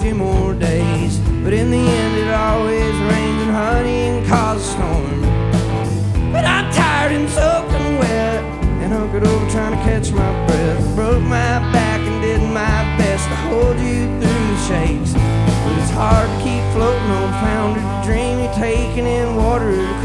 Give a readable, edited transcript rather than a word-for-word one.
few more days. But in the end it always rains and honey and causes a storm. But I'm tired and soaked and wet and hunkered over trying to catch my breath. Broke my back and did my best to hold you through the shakes. But it's hard to keep floating on flounder, dreamy, taking in water to